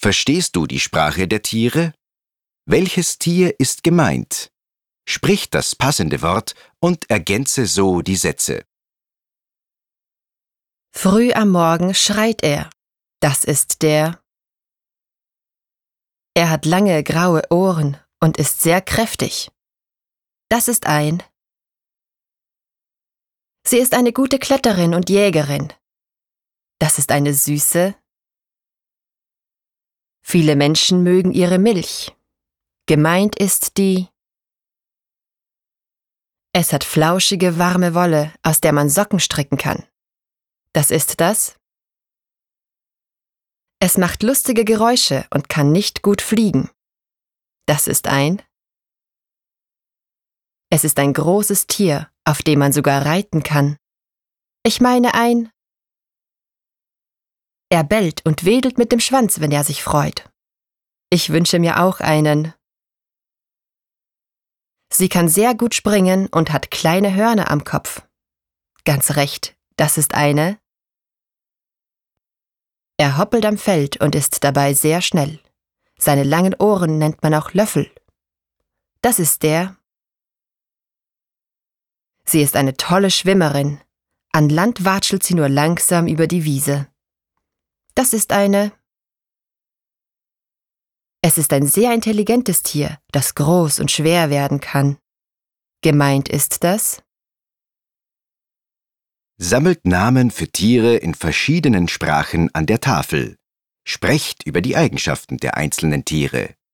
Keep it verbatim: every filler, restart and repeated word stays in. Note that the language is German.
Verstehst du die Sprache der Tiere? Welches Tier ist gemeint? Sprich das passende Wort und ergänze so die Sätze. Früh am Morgen schreit er. Das ist der. Er hat lange graue Ohren und ist sehr kräftig. Das ist ein. Sie ist eine gute Kletterin und Jägerin. Das ist eine Süße. Viele Menschen mögen ihre Milch. Gemeint ist die. Es hat flauschige, warme Wolle, aus der man Socken stricken kann. Das ist das. Es macht lustige Geräusche und kann nicht gut fliegen. Das ist ein. Es ist ein großes Tier, auf dem man sogar reiten kann. Ich meine ein. Er bellt und wedelt mit dem Schwanz, wenn er sich freut. Ich wünsche mir auch einen. Sie kann sehr gut springen und hat kleine Hörner am Kopf. Ganz recht, das ist eine. Er hoppelt am Feld und ist dabei sehr schnell. Seine langen Ohren nennt man auch Löffel. Das ist der. Sie ist eine tolle Schwimmerin. An Land watschelt sie nur langsam über die Wiese. Das ist eine. Es ist ein sehr intelligentes Tier, das groß und schwer werden kann. Gemeint ist das. Sammelt Namen für Tiere in verschiedenen Sprachen an der Tafel. Sprecht über die Eigenschaften der einzelnen Tiere.